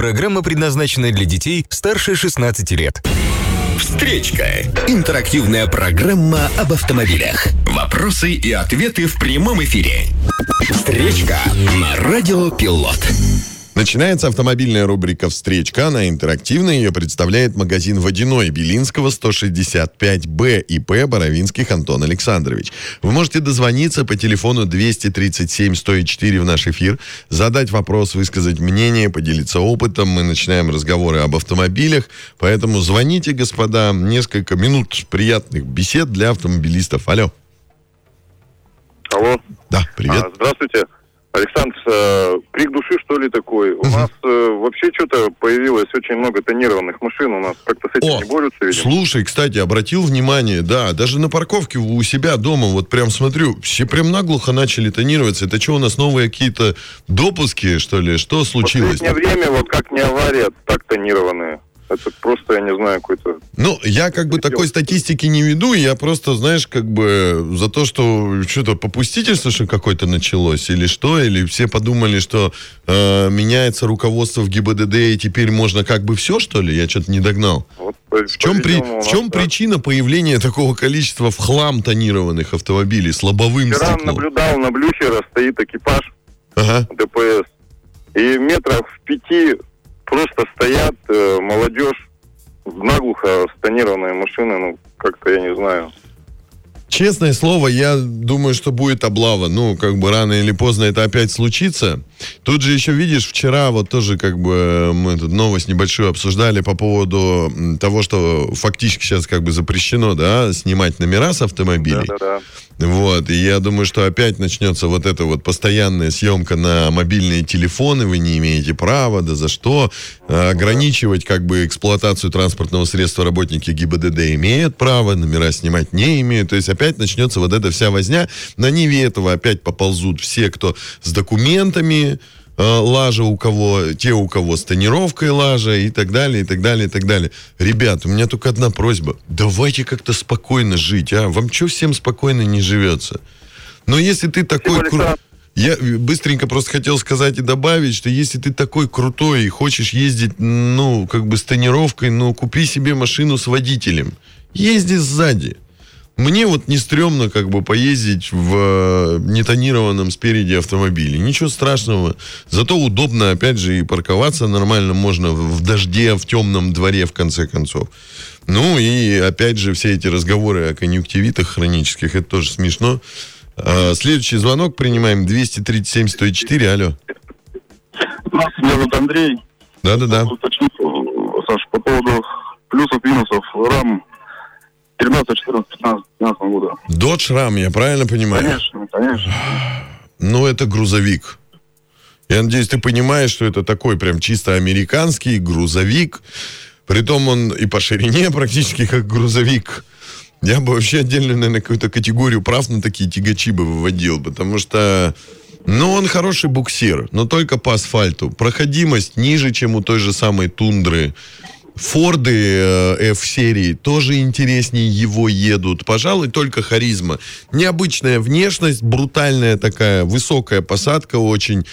Программа предназначена для детей старше 16 лет. Встречка. Интерактивная программа об автомобилях. Вопросы и ответы в прямом эфире. Встречка на Радио Пилот. Начинается автомобильная рубрика «Встречка». Она интерактивная. Ее представляет магазин «Водяной» Белинского, 165Б, ИП Боровинских Антон Александрович. Вы можете дозвониться по телефону 237-104 в наш эфир, задать вопрос, высказать мнение, поделиться опытом. Мы начинаем разговоры об автомобилях. Поэтому звоните, господа. Несколько минут приятных бесед для автомобилистов. Алло. Алло. Да, привет. Здравствуйте. Александр, крик души, что ли, такой? У нас вообще что-то появилось очень много тонированных машин. У нас как-то с этим не борются, видимо. Слушай, кстати, обратил внимание, да, даже на парковке у себя дома, вот прям смотрю, все прям наглухо начали тонироваться. Это что, у нас новые какие-то допуски, что ли? Что случилось? В последнее время, вот как не авария, так тонированные. Это просто, я не знаю, какой-то... Ну, я как бы такой статистики не веду, я просто, знаешь, как бы за то, что что-то попустительство что какое-то началось, или что, или все подумали, что меняется руководство в ГИБДД, и теперь можно как бы все, что ли? Я что-то не догнал. Вот, в чем причина появления такого количества в хлам тонированных автомобилей с лобовым стеклом? Вчера наблюдал на Блюхера, стоит экипаж ДПС, и метров в 5... Просто стоят молодежь, наглухо стонированные машины, ну, как-то я не знаю. Честное слово, я думаю, что будет облава. Ну, как бы рано или поздно это опять случится. Тут же еще, видишь, вчера вот тоже как бы мы тут новость небольшую обсуждали по поводу того, что фактически сейчас как бы запрещено, да, снимать номера с автомобилей. Да. Вот, и я думаю, что опять начнется вот эта вот постоянная съемка на мобильные телефоны, вы не имеете права, да за что? Ограничивать как бы эксплуатацию транспортного средства работники ГИБДД имеют право, номера снимать не имеют, то есть опять начнется вот эта вся возня, на ниве этого опять поползут все, кто с документами, лажа у кого, те, у кого с тонировкой лажа и так далее, и так далее, и так далее. Ребят, у меня только одна просьба. Давайте как-то спокойно жить, а? Вам что всем спокойно не живется? Но если ты такой... Я быстренько просто хотел сказать и добавить, что если ты такой крутой и хочешь ездить, ну, как бы с тонировкой, ну, купи себе машину с водителем. Езди сзади. Мне вот не стрёмно как бы поездить в нетонированном спереди автомобиле. Ничего страшного. Зато удобно, опять же, и парковаться нормально можно в дожде, в темном дворе, в конце концов. Ну и, опять же, все эти разговоры о конъюнктивитах хронических, это тоже смешно. Следующий звонок принимаем. 237-104. Алло. Здравствуйте, меня зовут Андрей. Да-да-да. Саша, по поводу плюсов-минусов RAM 13, 14, 15 года. Dodge Ram, я правильно понимаю? Конечно. Ну, это грузовик. Я надеюсь, ты понимаешь, что это такой прям чисто американский грузовик. Притом он и по ширине практически как грузовик. Я бы вообще отдельно, наверное, какую-то категорию прав на такие тягачи бы выводил, потому что, ну, он хороший буксир, но только по асфальту. Проходимость ниже, чем у той же самой Тундры. Форды F-серии тоже интереснее его едут. Пожалуй, только харизма. Необычная внешность, брутальная такая, высокая посадка очень,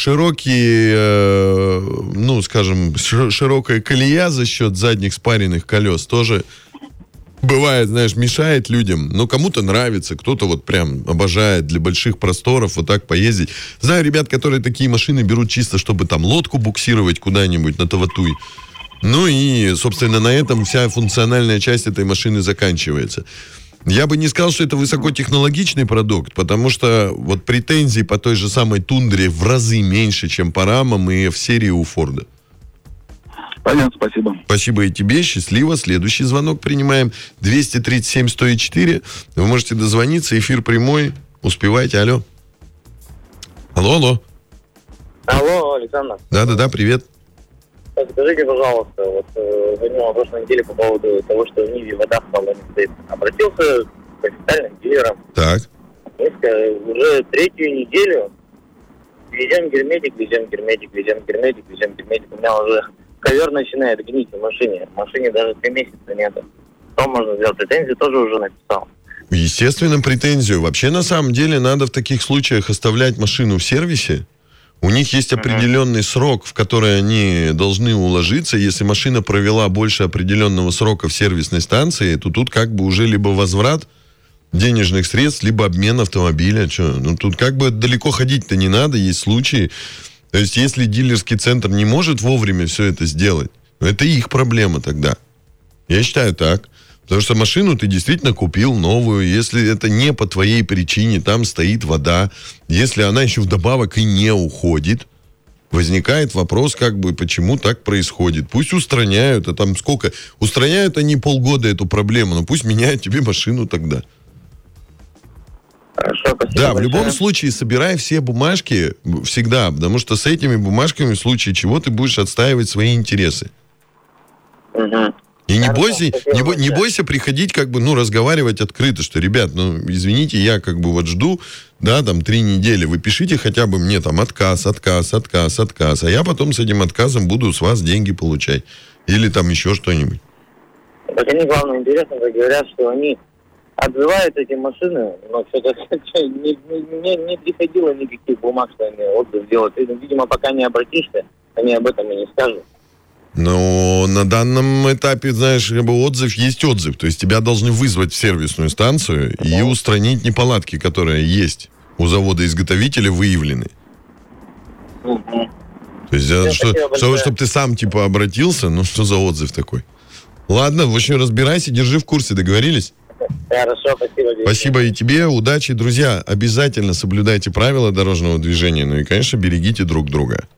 широкие, ну, скажем, широкая колея за счет задних спаренных колес тоже бывает, знаешь, мешает людям. Но кому-то нравится, кто-то вот прям обожает для больших просторов вот так поездить. Знаю ребят, которые такие машины берут чисто, чтобы там лодку буксировать куда-нибудь на Таватуй. Ну и, собственно, на этом вся функциональная часть этой машины заканчивается. Я бы не сказал, что это высокотехнологичный продукт, потому что вот претензий по той же самой Тундре в разы меньше, чем по рамам и в серии у Форда. Понятно, спасибо. Спасибо и тебе, счастливо. Следующий звонок принимаем. 237-104. Вы можете дозвониться, эфир прямой. Успевайте, алло. Алло. Алло, Александр. Да, привет. Скажите, пожалуйста, вот звонил на прошлой неделе по поводу того, что в Ниве вода стала не стоит. Обратился к официальным дилерам. Так. Уже третью неделю везем герметик. У меня уже ковер начинает гнить в машине. В машине даже 3 месяца нету. Что можно сделать? Претензию тоже уже написал. Естественно, претензию. Вообще, на самом деле, надо в таких случаях оставлять машину в сервисе. У них есть определенный срок, в который они должны уложиться. Если машина провела больше определенного срока в сервисной станции, то тут как бы уже либо возврат денежных средств, либо обмен автомобиля. Ну, тут как бы далеко ходить-то не надо, есть случаи. То есть, если дилерский центр не может вовремя все это сделать, это их проблема тогда. Я считаю так. Потому что машину ты действительно купил новую. Если это не по твоей причине, там стоит вода. Если она еще вдобавок и не уходит, возникает вопрос, как бы, почему так происходит. Пусть устраняют, а там сколько? Устраняют они полгода эту проблему, но пусть меняют тебе машину тогда. Хорошо, спасибо Да, большое. в любом случае собирай все бумажки всегда, потому что с этими бумажками в случае чего ты будешь отстаивать свои интересы. Угу. И не Хорошо, бойся, спасибо не бойся приходить, как бы, ну, разговаривать открыто, что, ребят, ну, извините, я как бы вот жду, да, там, 3 недели, вы пишите хотя бы мне там отказ, а я потом с этим отказом буду с вас деньги получать. Или там еще что-нибудь. Так они, главное, интересно, как говорят, что они отзывают эти машины, но что-то не приходило никаких бумаг, что они отзыв делают. И, видимо, пока не обратишься, они об этом и не скажут. Но на данном этапе, знаешь, как бы отзыв есть отзыв. То есть тебя должны вызвать в сервисную станцию и устранить неполадки, которые есть у завода-изготовителя, выявлены. Угу. То есть, чтобы ты сам, типа, обратился, ну, что за отзыв такой? Ладно, в общем, разбирайся, держи в курсе, договорились? Хорошо, спасибо. Спасибо и тебе, удачи. Друзья, обязательно соблюдайте правила дорожного движения, ну и, конечно, берегите друг друга.